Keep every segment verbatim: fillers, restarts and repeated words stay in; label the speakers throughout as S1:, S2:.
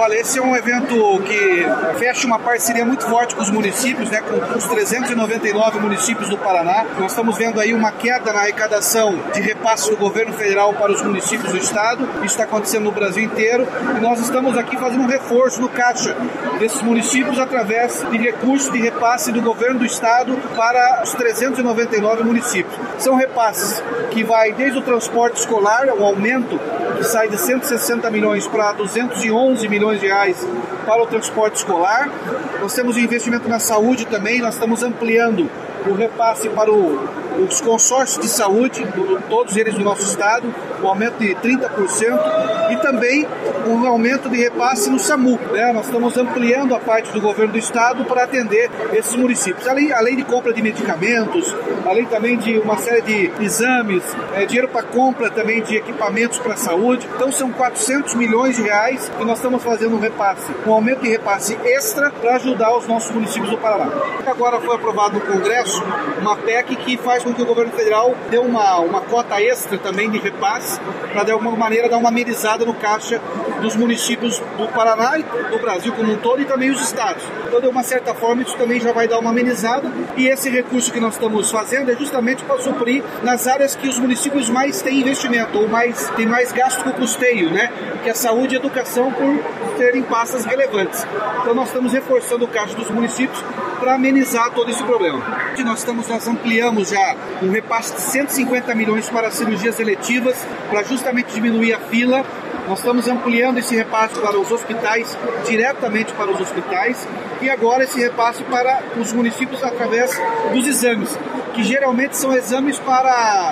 S1: Olha, esse é um evento que fecha uma parceria muito forte com os municípios, né, com os trezentos e noventa e nove municípios do Paraná. Nós estamos vendo aí uma queda na arrecadação de repasse do governo federal para os municípios do estado. Isso está acontecendo no Brasil inteiro e nós estamos aqui fazendo um reforço no caixa desses municípios através de recursos de repasse do governo do estado para os trezentos e noventa e nove municípios. São repasses que vai desde o transporte escolar, um aumento que sai de cento e sessenta milhões para duzentos e onze milhões de reais para o transporte escolar. Nós temos o investimento na saúde também, nós estamos ampliando o repasse para o, os consórcios de saúde, todos eles do nosso estado, um aumento de trinta por cento e também um aumento de repasse no SAMU, né? Nós estamos ampliando a parte do governo do estado para atender esses municípios, além, além de compra de medicamentos, além também de uma série de exames, é, dinheiro para compra também de equipamentos para a saúde. Então são quatrocentos milhões de reais que nós estamos fazendo um repasse, um aumento de repasse extra para ajudar os nossos municípios do Paraná. Agora foi aprovado no Congresso uma P E C que faz com que o governo federal dê uma, uma cota extra também de repasse para de alguma maneira dar uma amenizada no caixa dos municípios do Paraná e do Brasil como um todo e também os estados. Então, de uma certa forma, isso também já vai dar uma amenizada e esse recurso que nós estamos fazendo é justamente para suprir nas áreas que os municípios mais têm investimento ou mais, têm mais gasto com custeio, né? Que é a saúde e a educação por terem pastas relevantes. Então nós estamos reforçando o caixa dos municípios para amenizar todo esse problema. Nós, estamos, nós ampliamos já um repasse de cento e cinquenta milhões para cirurgias eletivas, para justamente diminuir a fila. Nós estamos ampliando esse repasse para os hospitais, diretamente para os hospitais, e agora esse repasse para os municípios através dos exames, que geralmente são exames para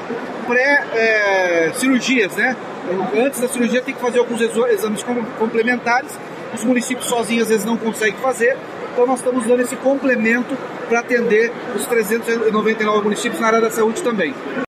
S1: pré-cirurgias, né? Antes da cirurgia tem que fazer alguns exames complementares, os municípios sozinhos às vezes não conseguem fazer, então nós estamos dando esse complemento para atender os trezentos e noventa e nove municípios na área da saúde também.